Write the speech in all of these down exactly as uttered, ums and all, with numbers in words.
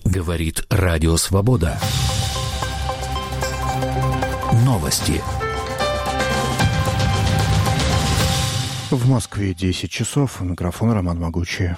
Говорит Радио Свобода. Новости. В Москве десять часов. Микрофон Роман Могучий.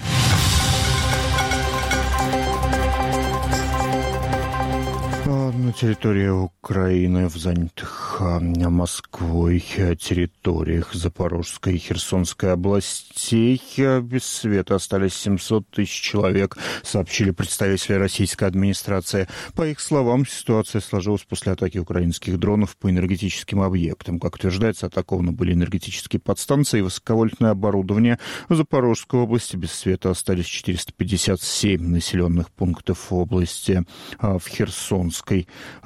На территории Украины, в занятых Москвой территориях Запорожской и Херсонской областей без света остались семьсот тысяч человек, сообщили представители российской администрации. По их словам, ситуация сложилась после атаки украинских дронов по энергетическим объектам. Как утверждается, атакованы были энергетические подстанции и высоковольтное оборудование. В Запорожской области без света остались четыреста пятьдесят семь населенных пунктов области. В Херсонской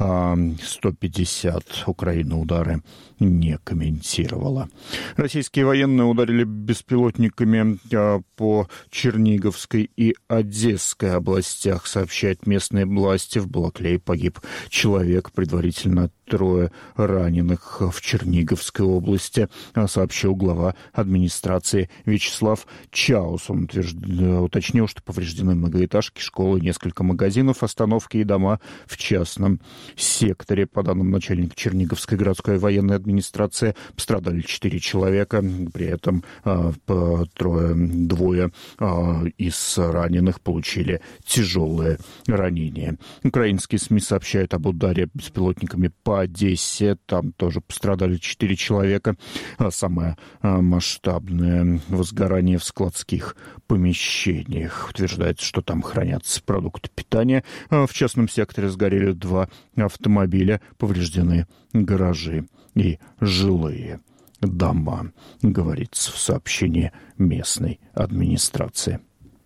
сто пятьдесят. Украина удары не комментировала. Российские военные ударили беспилотниками по Черниговской и Одесской областях, сообщают местные власти. В Балаклее погиб человек, предварительно трое раненых в Черниговской области, сообщил глава администрации Вячеслав Чаус. Он утвержд... уточнил, что повреждены многоэтажки, школы, несколько магазинов, остановки и дома в частном секторе. По данным начальника Черниговской городской военной администрации, пострадали четыре человека, при этом а, по, трое, двое а, из раненых получили тяжелые ранения. Украинские СМИ сообщают об ударе беспилотниками по Одессе. Там тоже пострадали четыре человека. А самое а, масштабное возгорание в складских помещениях. Утверждается, что там хранятся продукты питания. А в частном секторе сгорели два автомобиля, повреждены гаражи и жилые дома, говорится в сообщении местной администрации.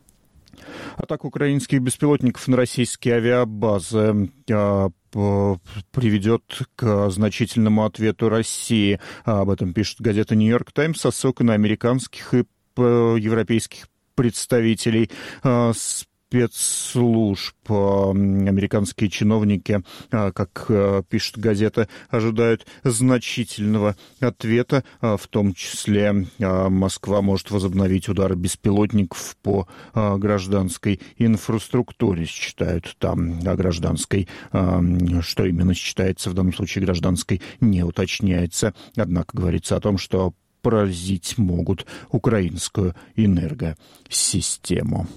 Атака украинских беспилотников на российские авиабазы а, приведет к значительному ответу России. Об этом пишет газета «Нью-Йорк Таймс» со ссылкой на американских и европейских представителей спецслужб. Американские чиновники, как пишет газета, ожидают значительного ответа. В том числе Москва может возобновить удары беспилотников по гражданской инфраструктуре. Считают там о гражданской, что именно считается в данном случае гражданской, не уточняется. Однако говорится о том, что поразить могут украинскую энергосистему.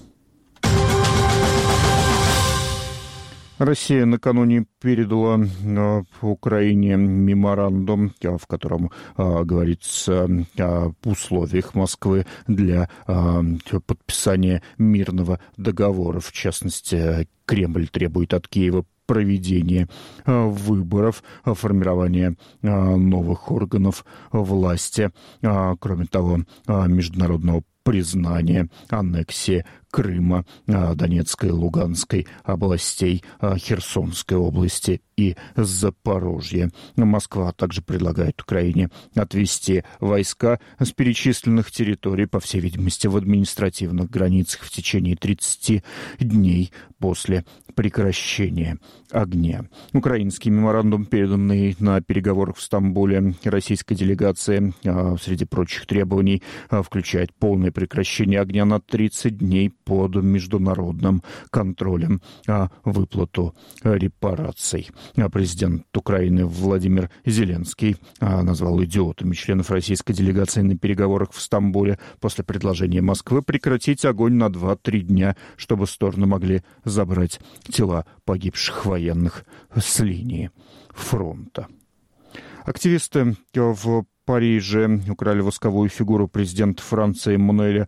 Россия накануне передала э, Украине меморандум, э, в котором э, говорится об условиях Москвы для э, подписания мирного договора. В частности, Кремль требует от Киева проведения э, выборов, формирования э, новых органов власти. Э, кроме того, э, международного признания аннексии Крыма, Донецкой и Луганской областей, Херсонской области и Запорожья. Москва также предлагает Украине отвести войска с перечисленных территорий, по всей видимости, в административных границах в течение тридцати дней после прекращения огня. Украинский меморандум, переданный на переговорах в Стамбуле российской делегации, среди прочих требований, включает полное прекращение огня на тридцать дней под международным контролем, а выплату репараций. Президент Украины Владимир Зеленский назвал идиотами членов российской делегации на переговорах в Стамбуле после предложения Москвы прекратить огонь на два-три дня, чтобы стороны могли забрать тела погибших военных с линии фронта. Активисты в Париже украли восковую фигуру президента Франции Эммануэля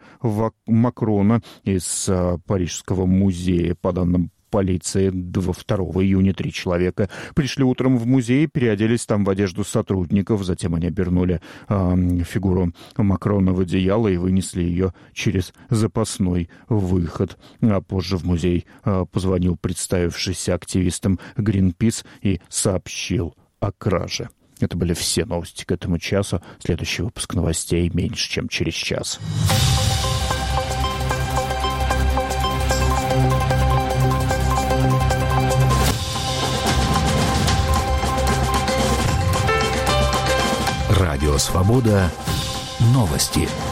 Макрона из Парижского музея. По данным полиции, второго июня три человека пришли утром в музей, переоделись там в одежду сотрудников, затем они обернули э, фигуру Макрона в одеяло и вынесли ее через запасной выход. А позже в музей э, позвонил представившийся активистам Greenpeace и сообщил о краже. Это были все новости к этому часу. Следующий выпуск новостей меньше, чем через час. Радио «Свобода». Новости.